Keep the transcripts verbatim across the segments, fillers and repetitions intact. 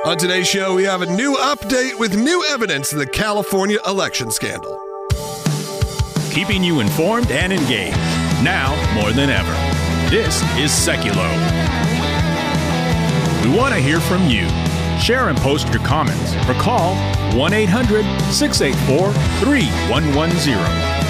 On today's show, we have a new update with new evidence in the California election scandal. Keeping you informed and engaged, now more than ever. This is Seculo. We want to hear from you. Share and post your comments or call one eight hundred, six eight four, three one one zero.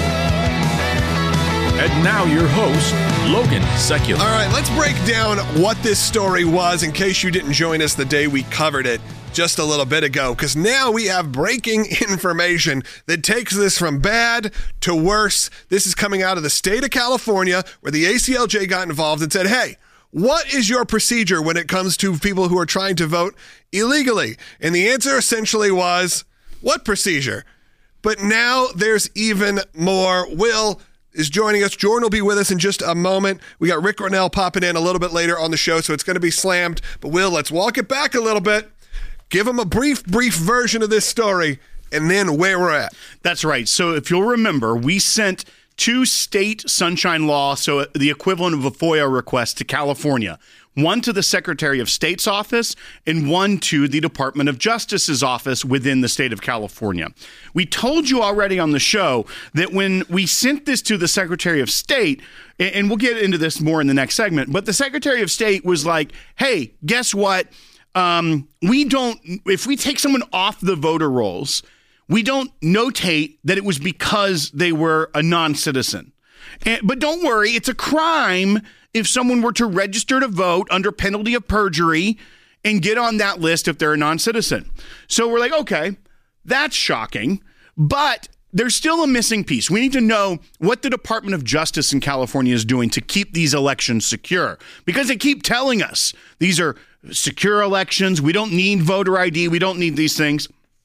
And now your host, Logan Seculo. All right, let's break down what this story was in case you didn't join us the day we covered it just a little bit ago, because now we have breaking information that takes this from bad to worse. This is coming out of the state of California, where the A C L J got involved and said, hey, what is your procedure when it comes to people who are trying to vote illegally? And the answer essentially was, what procedure? But now there's even more. Will is joining us. Jordan will be with us in just a moment. We got Rick Grenell popping in a little bit later on the show, so it's going to be slammed. But Will, let's walk it back a little bit. Give him a brief, brief version of this story, and then where we're at. That's right. So if you'll remember, we sent two state sunshine law, so the equivalent of a FOIA request, to California. One to the Secretary of State's office and one to the Department of Justice's office within the state of California. We told you already on the show that when we sent this to the Secretary of State, and we'll get into this more in the next segment, but the Secretary of State was like, hey, guess what? Um, we don't, if we take someone off the voter rolls, we don't notate that it was because they were a non-citizen. And, but don't worry, it's a crime if someone were to register to vote under penalty of perjury and get on that list if they're a non-citizen. So we're like, okay, that's shocking, but there's still a missing piece. We need to know what the Department of Justice in California is doing to keep these elections secure, because they keep telling us these are secure elections. We don't need voter I D. We don't need these things.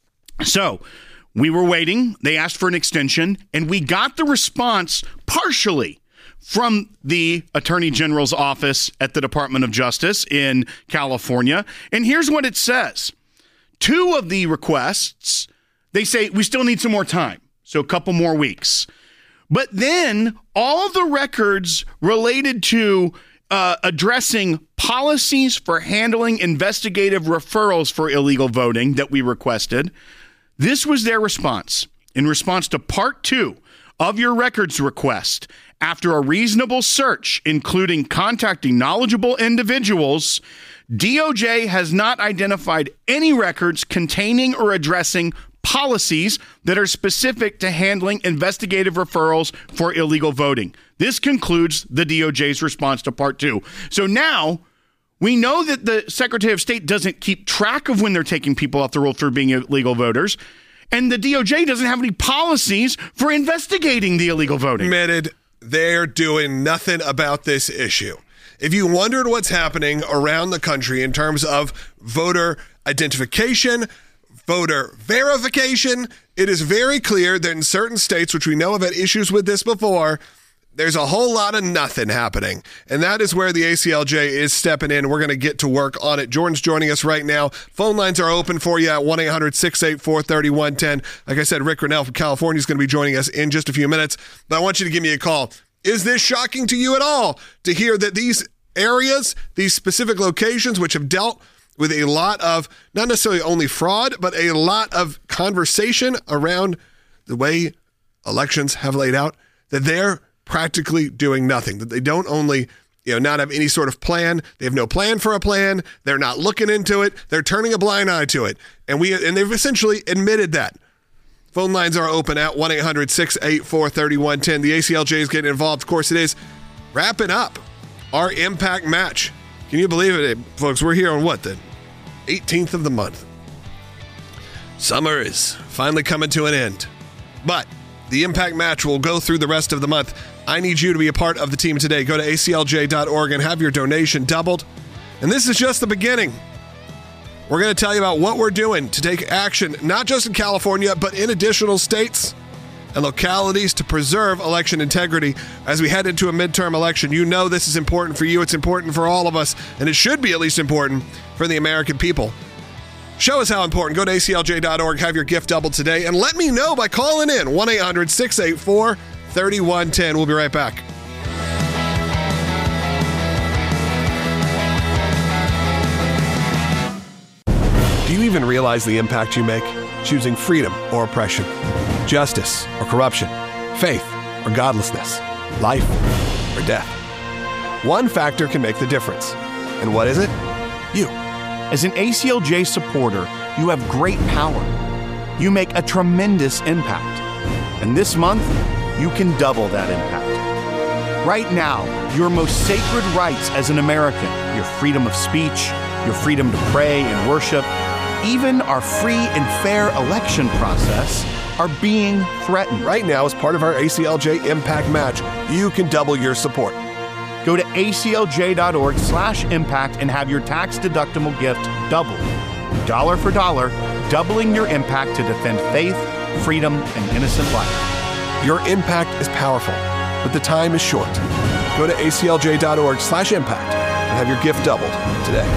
So we were waiting. They asked for an extension, and we got the response partially from the Attorney General's office at the Department of Justice in California. And here's what it says. Two of the requests, they say we still need some more time, so a couple more weeks. But then all the records related to uh, addressing policies for handling investigative referrals for illegal voting that we requested, this was their response. In response to part two of your records request, after a reasonable search, including contacting knowledgeable individuals, D O J has not identified any records containing or addressing policies that are specific to handling investigative referrals for illegal voting. This concludes the D O J's response to part two. So now we know that the Secretary of State doesn't keep track of when they're taking people off the roll for being illegal voters, and the D O J doesn't have any policies for investigating the illegal voting. Admitted, they're doing nothing about this issue. If you wondered what's happening around the country in terms of voter identification, voter verification, it is very clear that in certain states, which we know have had issues with this before, there's a whole lot of nothing happening. And that is where the A C L J is stepping in. We're going to get to work on it. Jordan's joining us right now. Phone lines are open for you at one eight hundred, six eight four, three one one zero. Like I said, Rick Grenell from California is going to be joining us in just a few minutes. But I want you to give me a call. Is this shocking to you at all to hear that these areas, these specific locations, which have dealt with a lot of, not necessarily only fraud, but a lot of conversation around the way elections have laid out, that they're practically doing nothing, that they don't only, you know, not have any sort of plan, they have no plan for a plan, they're not looking into it, they're turning a blind eye to it. And we and they've essentially admitted that. Phone lines are open at one eight hundred, six eight four, three one one zero. The A C L J is getting involved. Of course, it is wrapping up our Impact match. Can you believe it, folks? We're here on what, the eighteenth of the month. Summer is finally coming to an end. But the Impact match will go through the rest of the month. I need you to be a part of the team today. Go to A C L J dot org and have your donation doubled. And this is just the beginning. We're going to tell you about what we're doing to take action, not just in California, but in additional states and localities to preserve election integrity as we head into a midterm election. You know this is important for you. It's important for all of us, and it should be at least important for the American people. Show us how important. Go to A C L J dot org, have your gift doubled today, and let me know by calling in one eight hundred, six eight four, three one one zero. We'll be right back. Do you even realize the impact you make? Choosing freedom or oppression, justice or corruption, faith or godlessness, life or death. One factor can make the difference. And what is it? You. As an A C L J supporter, you have great power. You make a tremendous impact. And this month, you can double that impact. Right now, your most sacred rights as an American, your freedom of speech, your freedom to pray and worship, even our free and fair election process are being threatened. Right now, as part of our A C L J Impact Match, you can double your support. Go to aclj.org slash impact and have your tax-deductible gift doubled. Dollar for dollar, doubling your impact to defend faith, freedom, and innocent life. Your impact is powerful, but the time is short. Go to aclj.org slash impact and have your gift doubled today.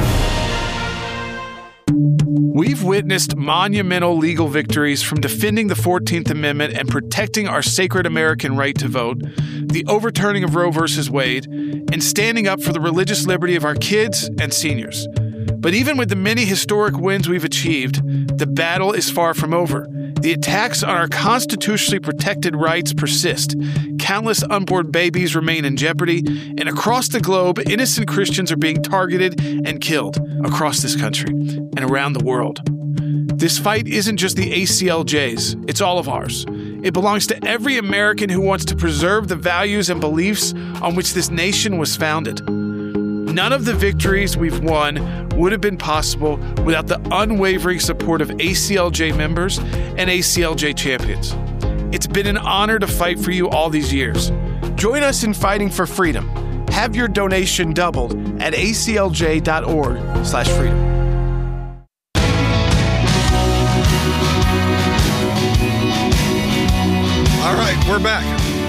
We've witnessed monumental legal victories from defending the fourteenth Amendment and protecting our sacred American right to vote, the overturning of Roe versus Wade, and standing up for the religious liberty of our kids and seniors. But even with the many historic wins we've achieved, the battle is far from over. The attacks on our constitutionally protected rights persist. Countless unborn babies remain in jeopardy, and across the globe, innocent Christians are being targeted and killed across this country and around the world. This fight isn't just the A C L J's, it's all of ours. It belongs to every American who wants to preserve the values and beliefs on which this nation was founded. None of the victories we've won would have been possible without the unwavering support of A C L J members and A C L J champions. It's been an honor to fight for you all these years. Join us in fighting for freedom. Have your donation doubled at aclj.org slash freedom. All right, we're back.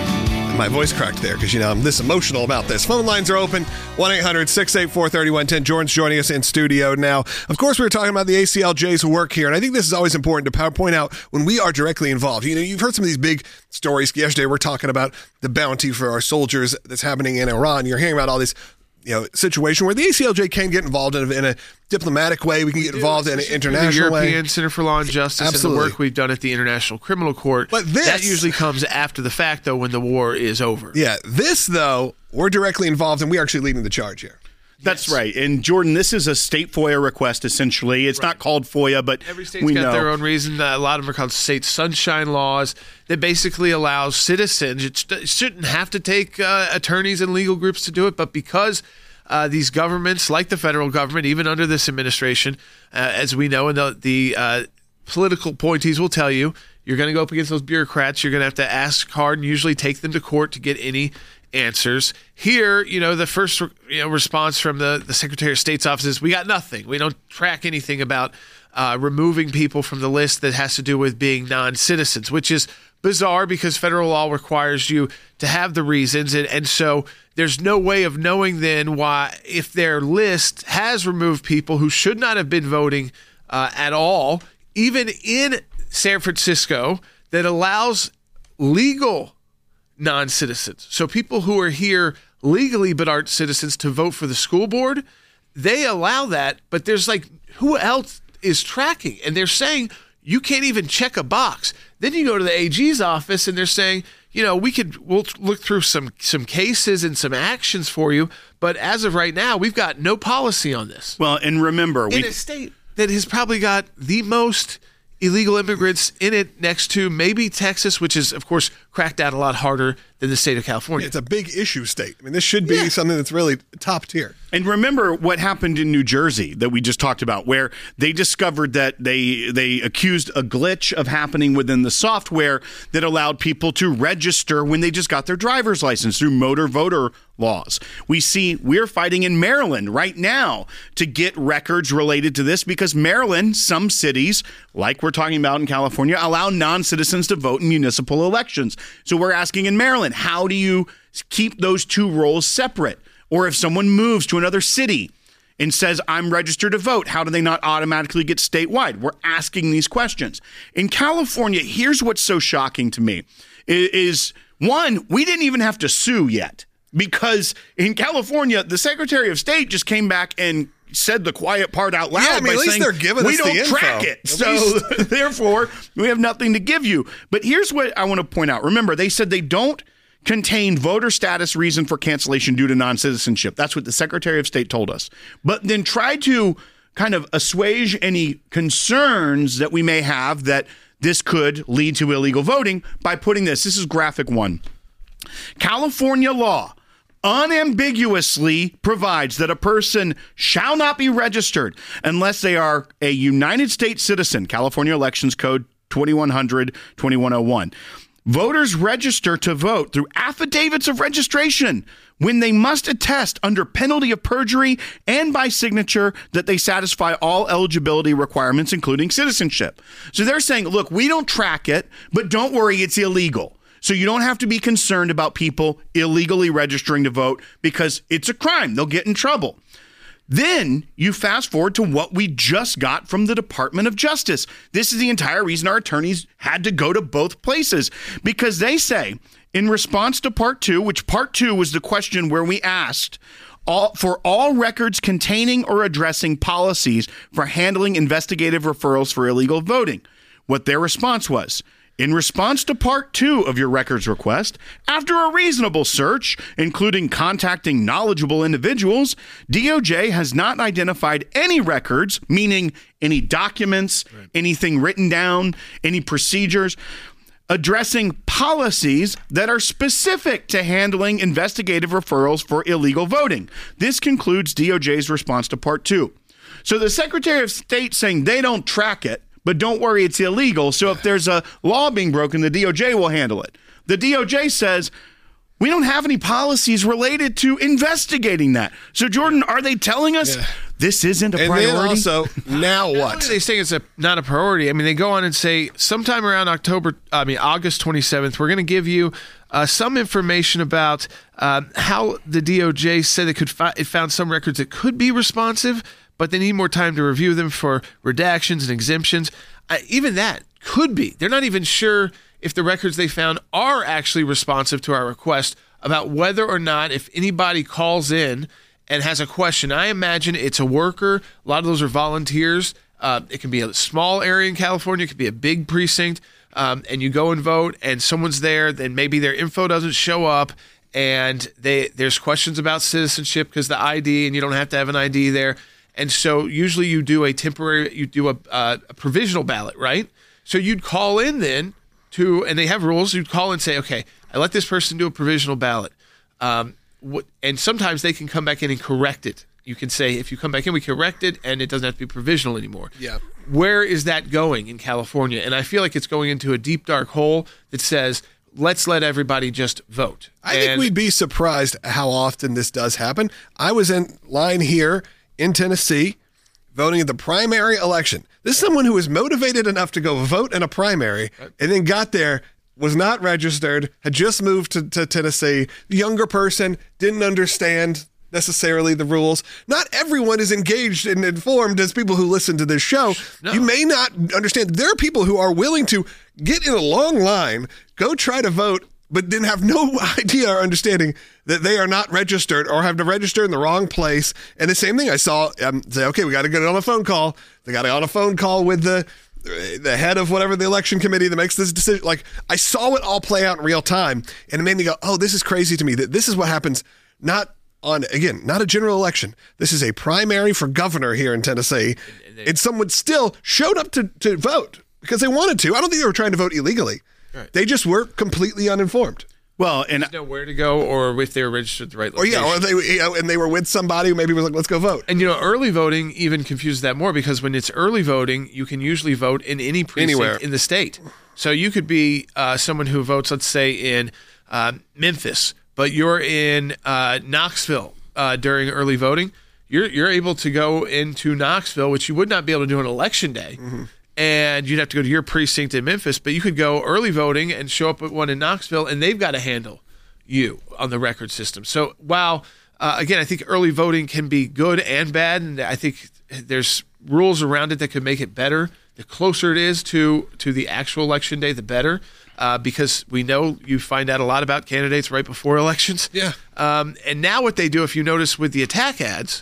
My voice cracked there because, you know, I'm this emotional about this. Phone lines are open, one eight hundred six eight four three one one zero. Jordan's joining us in studio now. Of course, we were talking about the A C L J's work here, and I think this is always important to point out when we are directly involved. You know, you've heard some of these big stories. Yesterday, we're talking about the bounty for our soldiers that's happening in Iran. You're hearing about all this, you know, situation where the A C L J can get involved in a, in a diplomatic way. We can get involved in an international way. The European Center for Law and Justice Absolutely. And the work we've done at the International Criminal Court. But this, that usually comes after the fact, though, when the war is over. Yeah, this, though, we're directly involved, and we're actually leading the charge here. That's Yes. right. And Jordan, this is a state FOIA request, essentially. It's Right. not called FOIA, but Every state's we got know. their own reason. Uh, a lot of them are called state sunshine laws that basically allows citizens, it, sh- it shouldn't have to take uh, attorneys and legal groups to do it, but because uh, these governments, like the federal government, even under this administration, uh, as we know, and the, the uh, political appointees will tell you, you're going to go up against those bureaucrats. You're going to have to ask hard and usually take them to court to get any answers. Here, you know, the first you know, response from the, the Secretary of State's office is, we got nothing. We don't track anything about uh, removing people from the list that has to do with being non-citizens, which is bizarre because federal law requires you to have the reasons. And, and so there's no way of knowing then why, if their list has removed people who should not have been voting uh, at all, even in San Francisco, that allows legal non-citizens. So people who are here legally but aren't citizens to vote for the school board, they allow that, but there's like, who else is tracking? And they're saying you can't even check a box. Then you go to the A G's office and they're saying, you know, we could, we'll look through some, some cases and some actions for you, but as of right now, we've got no policy on this. Well, and remember, In we a state that has probably got the most illegal immigrants in it, next to maybe Texas, which is, of course, cracked down a lot harder than the state of California. It's a big issue state. I mean, this should be Yeah. something that's really top tier. And remember what happened in New Jersey that we just talked about, where they discovered that they they accused a glitch of happening within the software that allowed people to register when they just got their driver's license through motor voter laws. We see we're fighting in Maryland right now to get records related to this because Maryland, some cities, like we're talking about in California, allow non-citizens to vote in municipal elections. So we're asking in Maryland, how do you keep those two roles separate? Or if someone moves to another city and says, I'm registered to vote, how do they not automatically get statewide? We're asking these questions. In California, here's what's so shocking to me is, one, we didn't even have to sue yet because in California, the Secretary of State just came back and said the quiet part out loud. Yeah, I mean, by at least saying, they're giving we us the don't info. track it. At So least. therefore, we have nothing to give you. But here's what I want to point out. Remember, they said they don't contain voter status reason for cancellation due to non-citizenship. That's what the Secretary of State told us. But then try to kind of assuage any concerns that we may have that this could lead to illegal voting by putting this. This is graphic one. California law unambiguously provides that a person shall not be registered unless they are a United States citizen. California Elections Code twenty-one hundred, twenty-one oh one. Voters register to vote through affidavits of registration when they must attest under penalty of perjury and by signature that they satisfy all eligibility requirements, including citizenship. So they're saying, look, we don't track it, but don't worry, it's illegal. So you don't have to be concerned about people illegally registering to vote because it's a crime. They'll get in trouble. Then you fast forward to what we just got from the Department of Justice. This is the entire reason our attorneys had to go to both places, because they say in response to part two, which part two was the question where we asked all, for all records containing or addressing policies for handling investigative referrals for illegal voting. What their response was: in response to part two of your records request, after a reasonable search, including contacting knowledgeable individuals, D O J has not identified any records, meaning any documents, right, anything written down, any procedures, addressing policies that are specific to handling investigative referrals for illegal voting. This concludes D O J's response to part two. So the Secretary of State saying they don't track it, but don't worry, it's illegal. So if there's a law being broken, the D O J will handle it. The D O J says, we don't have any policies related to investigating that. So, Jordan, are they telling us yeah. this isn't a and priority? And then also, now what? Not only are they saying it's a, not a priority. I mean, they go on and say sometime around October, I mean, August twenty-seventh, we're going to give you uh, some information about uh, how the D O J said it could fi- it found some records that could be responsive, but they need more time to review them for redactions and exemptions. Uh, even that could be. They're not even sure if the records they found are actually responsive to our request about whether or not, if anybody calls in and has a question. I imagine it's a worker. A lot of those are volunteers. Uh, it can be a small area in California. It could be a big precinct. Um, and you go and vote and someone's there, then maybe their info doesn't show up. And they there's questions about citizenship because the I D, and you don't have to have an I D there. And so usually you do a temporary, you do a, uh, a provisional ballot, right? So you'd call in then to, and they have rules, you'd call and say, okay, I let this person do a provisional ballot. Um, wh- and sometimes they can come back in and correct it. You can say, if you come back in, we correct it, and it doesn't have to be provisional anymore. Yeah. Where is that going in California? And I feel like it's going into a deep, dark hole that says, let's let everybody just vote. I and think we'd be surprised how often this does happen. I was in line here in Tennessee voting in the primary election. This is someone who was motivated enough to go vote in a primary and then got there, was not registered, had just moved to, to Tennessee. The younger person didn't understand necessarily the rules. Not everyone is engaged and informed as people who listen to this show. No. You may not understand. There are people who are willing to get in a long line, go try to vote, but then have no idea or understanding that they are not registered or have to register in the wrong place. And the same thing I saw, um, say, okay, we got to get on a phone call. They got to get on a phone call with the the head of whatever the election committee that makes this decision. Like, I saw it all play out in real time, and it made me go, oh, this is crazy to me. That this is what happens, not on, again, not a general election. This is a primary for governor here in Tennessee. And, and someone still showed up to, to vote because they wanted to. I don't think they were trying to vote illegally. Right. They just were completely uninformed. Well, and know where to go, or if they were registered at the right location. Or yeah, or they you know, and they were with somebody who maybe was like, let's go vote. And you know, early voting even confuses that more, because when it's early voting, you can usually vote in any precinct Anywhere. in the state. So you could be uh, someone who votes, let's say, in uh, Memphis, but you're in uh, Knoxville uh, during early voting. You're you're able to go into Knoxville, which you would not be able to do on election day. Mm-hmm. And you'd have to go to your precinct in Memphis, but you could go early voting and show up at one in Knoxville, and they've got to handle you on the record system. So while, uh, again, I think early voting can be good and bad, and I think there's rules around it that could make it better. The closer it is to, to the actual election day, the better, uh, because we know you find out a lot about candidates right before elections. Yeah. Um, and now what they do, if you notice with the attack ads,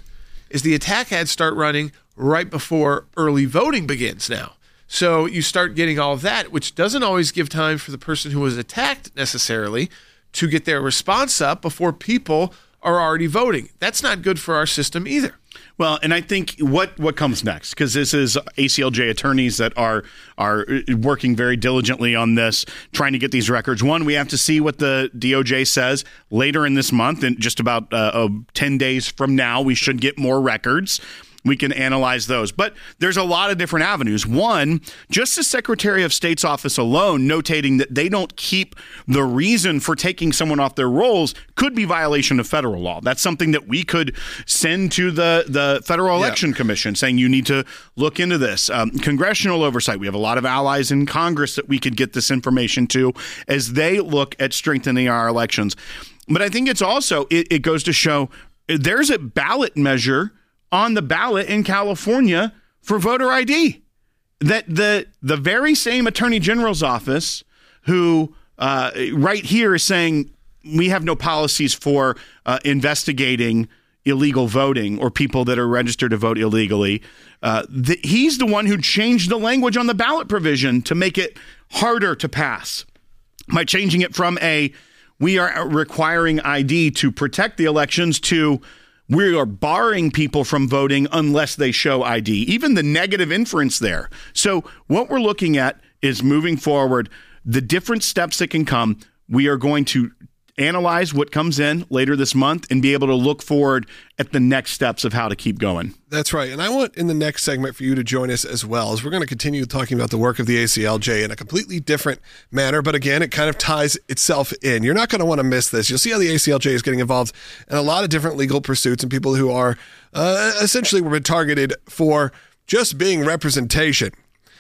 is the attack ads start running right before early voting begins now. So you start getting all of that, which doesn't always give time for the person who was attacked necessarily to get their response up before people are already voting. That's not good for our system either. Well, and I think what, what comes next, because this is A C L J attorneys that are are working very diligently on this, trying to get these records. One, we have to see what the D O J says later in this month, and just about uh, uh, ten days from now, we should get more records. We can analyze those. But there's a lot of different avenues. One, just the Secretary of State's office alone notating that they don't keep the reason for taking someone off their rolls could be violation of federal law. That's something that we could send to the, the Federal Election yeah. Commission saying you need to look into this. Um, congressional oversight. We have a lot of allies in Congress that we could get this information to as they look at strengthening our elections. But I think it's also, it, it goes to show there's a ballot measure on the ballot in California for voter I D. That the the very same Attorney General's office who uh, right here is saying we have no policies for uh, investigating illegal voting or people that are registered to vote illegally. Uh, the, he's the one who changed the language on the ballot provision to make it harder to pass by changing it from a we are requiring I D to protect the elections to we are barring people from voting unless they show I D, even the negative inference there. So what we're looking at is moving forward, the different steps that can come. We are going to analyze what comes in later this month and be able to look forward at the next steps of how to keep going. That's right. And I want in the next segment for you to join us as well, as we're going to continue talking about the work of the A C L J in a completely different manner. But again, it kind of ties itself in. You're not going to want to miss this. You'll see how the A C L J is getting involved in a lot of different legal pursuits and people who are uh, essentially were targeted for just being representation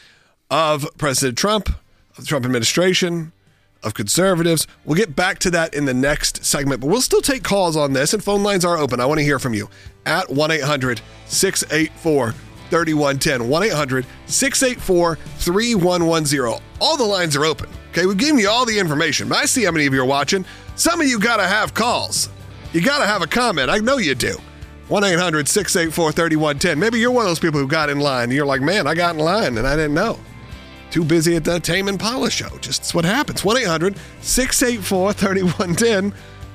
of President Trump, of the Trump administration, of conservatives. We'll get back to that in the next segment, but we'll still take calls on this, and phone lines are open. I want to hear from you at one eight hundred six eight four three one one zero. one eight hundred six eight four three one one zero. All the lines are open. Okay, we've given you all the information, but I see how many of you are watching. Some of you got to have calls. You got to have a comment. I know you do. one eight hundred six eight four three one one zero. Maybe you're one of those people who got in line, and you're like, man, I got in line, and I didn't know. Too busy at the Tame Impala show. Just it's what happens. one eight hundred six eight four three one one zero.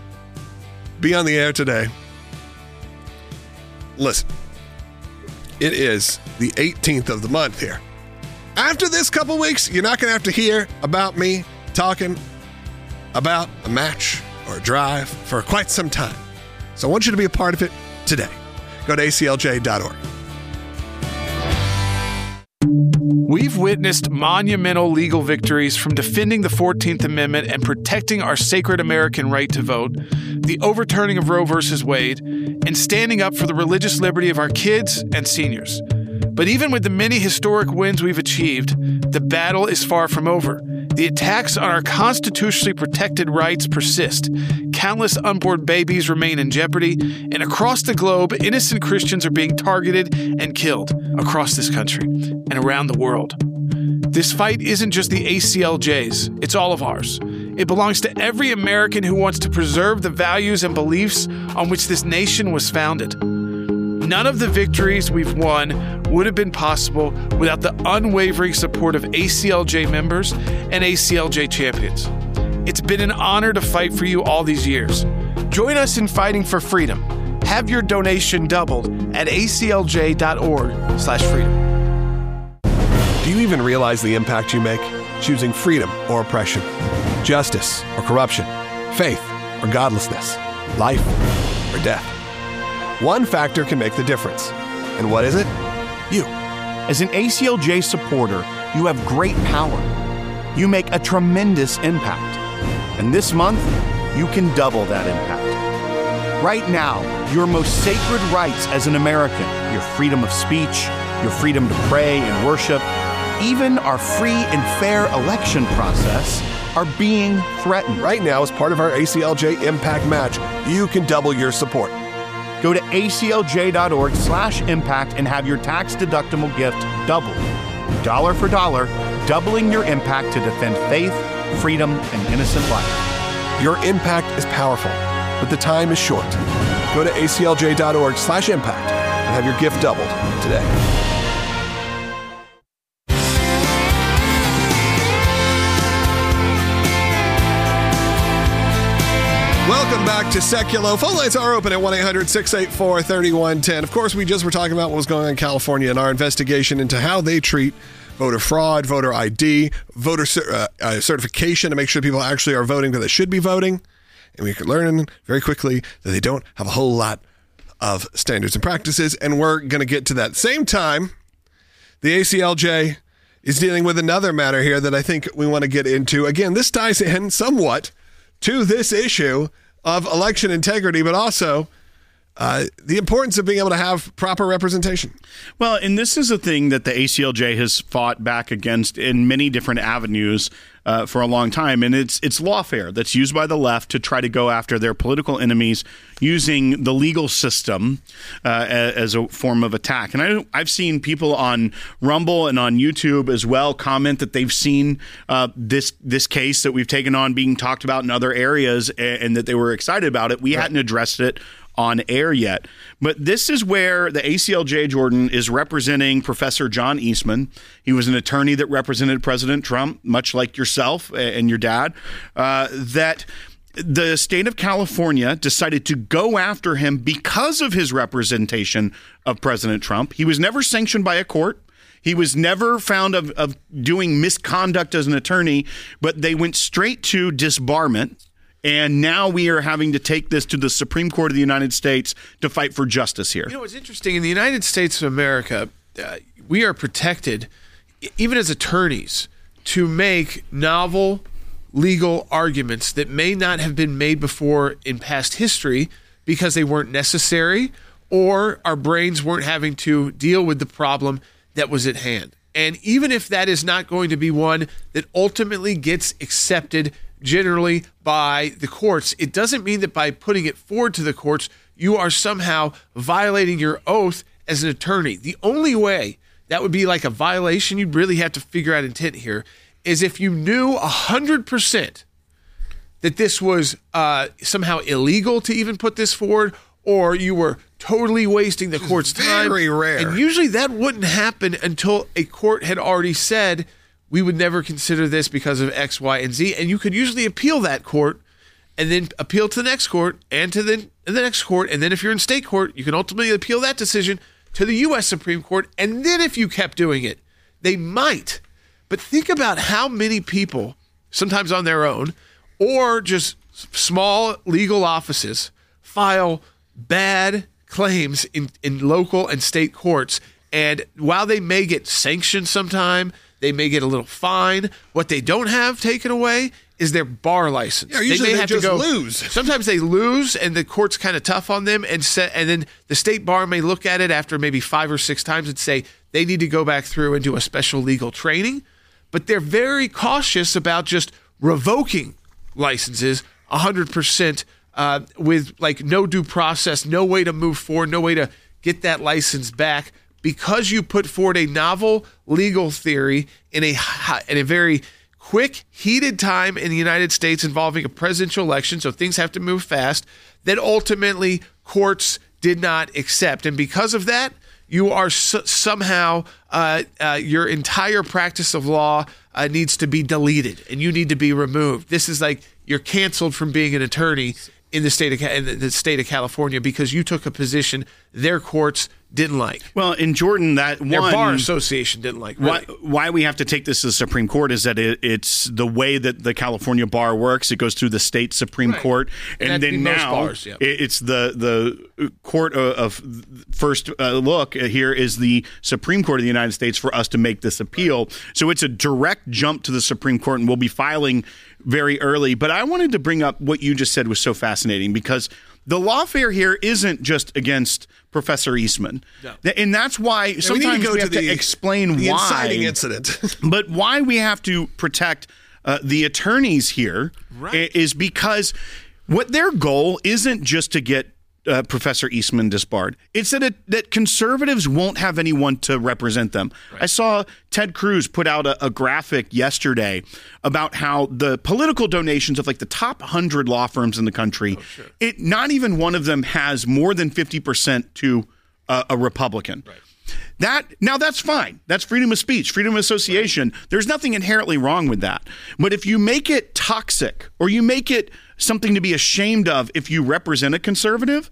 Be on the air today. Listen, it is the eighteenth of the month here. After this couple weeks, you're not going to have to hear about me talking about a match or a drive for quite some time. So I want you to be a part of it today. Go to A C L J dot org. We've witnessed monumental legal victories from defending the fourteenth Amendment and protecting our sacred American right to vote, the overturning of Roe versus Wade, and standing up for the religious liberty of our kids and seniors. But even with the many historic wins we've achieved, the battle is far from over. The attacks on our constitutionally protected rights persist. Countless unborn babies remain in jeopardy, and across the globe, innocent Christians are being targeted and killed across this country and around the world. This fight isn't just the A C L J's, it's all of ours. It belongs to every American who wants to preserve the values and beliefs on which this nation was founded. None of the victories we've won would have been possible without the unwavering support of A C L J members and A C L J champions. It's been an honor to fight for you all these years. Join us in fighting for freedom. Have your donation doubled at A C L J dot org slash freedom. Do you even realize the impact you make? Choosing freedom or oppression, justice or corruption, faith or godlessness, life or death. One factor can make the difference. And what is it? You. As an A C L J supporter, you have great power. You make a tremendous impact. And this month, you can double that impact. Right now, your most sacred rights as an American, your freedom of speech, your freedom to pray and worship, even our free and fair election process are being threatened. Right now, as part of our A C L J Impact Match, you can double your support. Go to A C L J dot org slash impact and have your tax-deductible gift doubled. Dollar for dollar, doubling your impact to defend faith, freedom, and innocent life. Your impact is powerful, but the time is short. Go to A C L J dot org slash impact and have your gift doubled today. Welcome back to Seculo. Phone lines are open at one eight hundred six eight four three one one zero. Of course, we just were talking about what was going on in California and our investigation into how they treat voter fraud, voter I D, voter uh, uh, certification to make sure people actually are voting that they should be voting. And we could learn very quickly that they don't have a whole lot of standards and practices, and we're going to get to that. Same time, the A C L J is dealing with another matter here that I think we want to get into. Again, this ties in somewhat to this issue of election integrity, but also uh, the importance of being able to have proper representation. Well, and this is a thing that the A C L J has fought back against in many different avenues uh, for a long time, and it's it's lawfare that's used by the left to try to go after their political enemies using the legal system uh, as a form of attack. And I, I've seen people on Rumble and on YouTube as well comment that they've seen uh, this this case that we've taken on being talked about in other areas, and, and that they were excited about it. We right. hadn't addressed it on air yet. But this is where the A C L J, Jordan, is representing Professor John Eastman. He was an attorney that represented President Trump, much like yourself and your dad, uh, that the state of California decided to go after him because of his representation of President Trump. He was never sanctioned by a court. He was never found of, of doing misconduct as an attorney, but they went straight to disbarment. And now we are having to take this to the Supreme Court of the United States to fight for justice here. You know, what's interesting, in the United States of America, uh, we are protected, even as attorneys, to make novel legal arguments that may not have been made before in past history because they weren't necessary or our brains weren't having to deal with the problem that was at hand. And even if that is not going to be one that ultimately gets accepted generally by the courts, it doesn't mean that by putting it forward to the courts, you are somehow violating your oath as an attorney. The only way that would be like a violation, you'd really have to figure out intent here, is if you knew one hundred percent that this was uh, somehow illegal to even put this forward, or you were totally wasting the court's time. Very rare. And usually that wouldn't happen until a court had already said, we would never consider this because of X, Y, and Z. And you could usually appeal that court and then appeal to the next court and to the, the next court. And then if you're in state court, you can ultimately appeal that decision to the U S Supreme Court. And then if you kept doing it, they might. But think about how many people, sometimes on their own, or just small legal offices, file bad claims in, in local and state courts. And while they may get sanctioned sometime, they may get a little fine, what they don't have taken away is their bar license. Yeah, usually they may they have just to go, lose. Sometimes they lose, and the court's kind of tough on them, and set, and then the state bar may look at it after maybe five or six times and say they need to go back through and do a special legal training. But they're very cautious about just revoking licenses one hundred percent uh, with like no due process, no way to move forward, no way to get that license back, because you put forward a novel legal theory in a in a very quick, heated time in the United States involving a presidential election, so things have to move fast, that ultimately courts did not accept. And because of that, you are so, somehow, uh, uh, your entire practice of law uh, needs to be deleted, and you need to be removed. This is like you're canceled from being an attorney in the state of in the state of California because you took a position their courts didn't like. Well, in Jordan, that their one, bar association didn't like. Really. Why, why we have to take this to the Supreme Court is that it, it's the way that the California bar works. It goes through the state Supreme right. Court, and, and then now bars, yeah. it, it's the the court of, of first uh, look. Here is the Supreme Court of the United States for us to make this appeal. So it's a direct jump to the Supreme Court, and we'll be filing very early. But I wanted to bring up what you just said was so fascinating, because the lawfare here isn't just against Professor Eastman. No. And that's why yeah, sometimes we, need to, go we have to, the, to explain the why. inciting incident. But why we have to protect uh, the attorneys here right. is because what their goal isn't just to get Uh, Professor Eastman disbarred. It's that it, that conservatives won't have anyone to represent them. Right. I saw Ted Cruz put out a, a graphic yesterday about how the political donations of like the top one hundred law firms in the country, oh, sure. it not even one of them has more than fifty percent to a, a Republican. Right. That now that's fine. That's freedom of speech, freedom of association. Right. There's nothing inherently wrong with that. But if you make it toxic or you make it something to be ashamed of if you represent a conservative,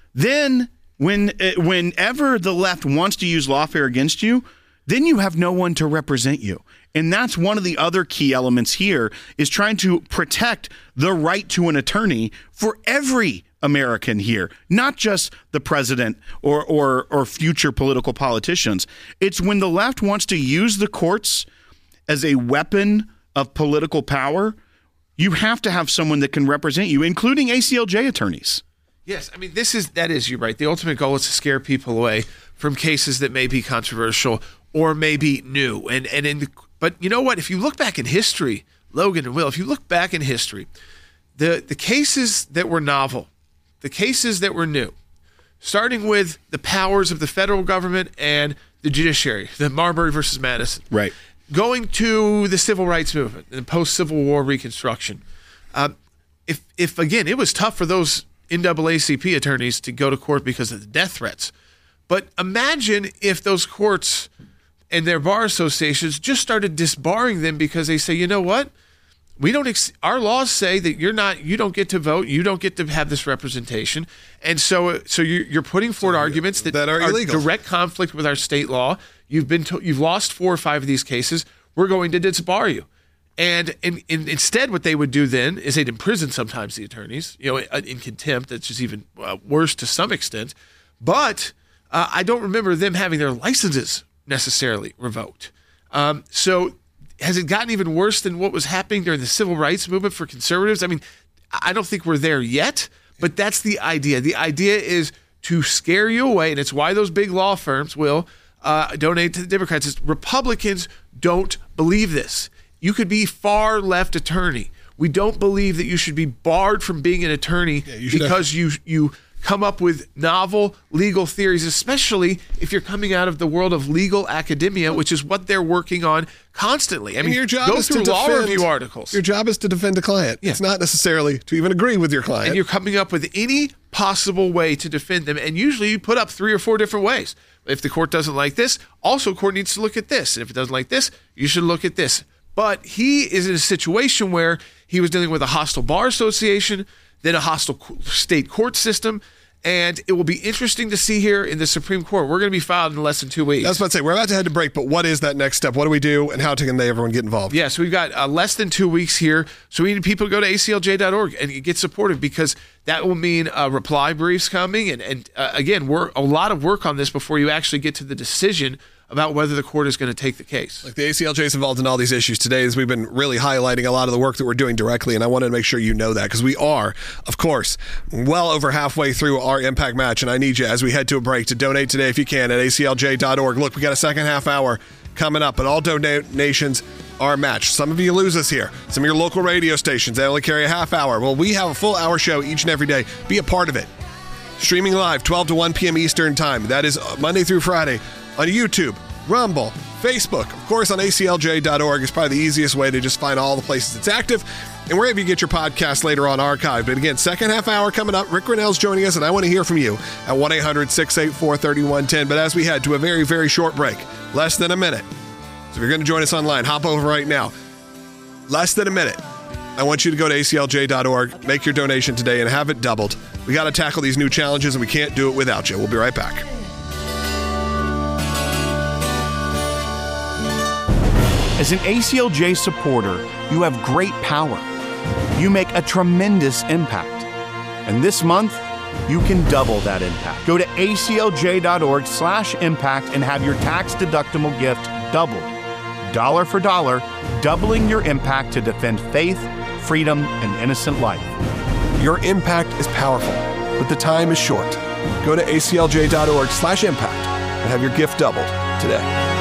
then when whenever the left wants to use lawfare against you, then you have no one to represent you. And that's one of the other key elements here is trying to protect the right to an attorney for every American here, not just the president or, or, or future political politicians. It's when the left wants to use the courts as a weapon of political power, you have to have someone that can represent you, including A C L J attorneys. Yes, I mean, this is, that is, you're right. The ultimate goal is to scare people away from cases that may be controversial or may be new. And, and in the, but you know what? If you look back in history, Logan and Will, if you look back in history, the, the cases that were novel, the cases that were new, starting with the powers of the federal government and the judiciary, the Marbury versus Madison. Right. Going to the civil rights movement and post-Civil War Reconstruction. Uh, if, if, again, it was tough for those N double A C P attorneys to go to court because of the death threats. But imagine if those courts and their bar associations just started disbarring them because they say, you know what? We don't. Ex- our laws say that you're not. You don't get to vote. You don't get to have this representation. And so, so you're, you're putting forward so arguments that, that are, are illegal, direct conflict with our state law. You've been. To, you've lost four or five of these cases. We're going to disbar you. And, and, and instead, what they would do then is they'd imprison sometimes the attorneys, you know, in contempt. That's just even uh, worse to some extent. But uh, I don't remember them having their licenses necessarily revoked. Um, so. Has it gotten even worse than what was happening during the civil rights movement for conservatives? I mean, I don't think we're there yet, but that's the idea. The idea is to scare you away, and it's why those big law firms will uh, donate to the Democrats. It's Republicans don't believe this. You could be far left attorney. We don't believe that you should be barred from being an attorney yeah, you because have- you you come up with novel legal theories, especially if you're coming out of the world of legal academia, which is what they're working on constantly. I mean, your job go is through to law defend, review articles. Your job is to defend a client. Yeah. It's not necessarily to even agree with your client. And you're coming up with any possible way to defend them. And usually you put up three or four different ways. If the court doesn't like this, also court needs to look at this. And if it doesn't like this, you should look at this. But he is in a situation where he was dealing with a hostile bar association, then a hostile state court system. And it will be interesting to see here in the Supreme Court. We're going to be filed in less than two weeks. That's what I say. We're about to head to break, but what is that next step? What do we do, and how can they everyone get involved? Yeah, so we've got uh, less than two weeks here. So we need people to go to A C L J dot org and get supported, because that will mean uh, reply briefs coming. And, and uh, again, we're a lot of work on this before you actually get to the decision about whether the court is going to take the case. Like the A C L J is involved in all these issues today, as we've been really highlighting a lot of the work that we're doing directly, and I wanted to make sure you know that, because we are, of course, well over halfway through our Impact Match, and I need you, as we head to a break, to donate today if you can at A C L J dot org. Look, we got a second half hour coming up, but all donations are matched. Some of you lose us here. Some of your local radio stations, they only carry a half hour. Well, we have a full hour show each and every day. Be a part of it. Streaming live, twelve to one p.m. Eastern Time. That is Monday through Friday on YouTube, Rumble, Facebook. Of course, on A C L J dot org is probably the easiest way to just find all the places it's active, and wherever you get your podcast later on archived. But again, second half hour coming up. Rick Grinnell's joining us, and I want to hear from you at one eight hundred six eight four three one one zero. But as we head to a very, very short break, less than a minute. So if you're going to join us online, hop over right now. Less than a minute. I want you to go to A C L J dot org, make your donation today, and have it doubled. We got to tackle these new challenges, and we can't do it without you. We'll be right back. As an A C L J supporter, you have great power. You make a tremendous impact. And this month, you can double that impact. Go to A C L J dot org slash impact and have your tax-deductible gift doubled. Dollar for dollar, doubling your impact to defend faith, freedom, and innocent life. Your impact is powerful, but the time is short. Go to A C L J dot org slash impact and have your gift doubled today.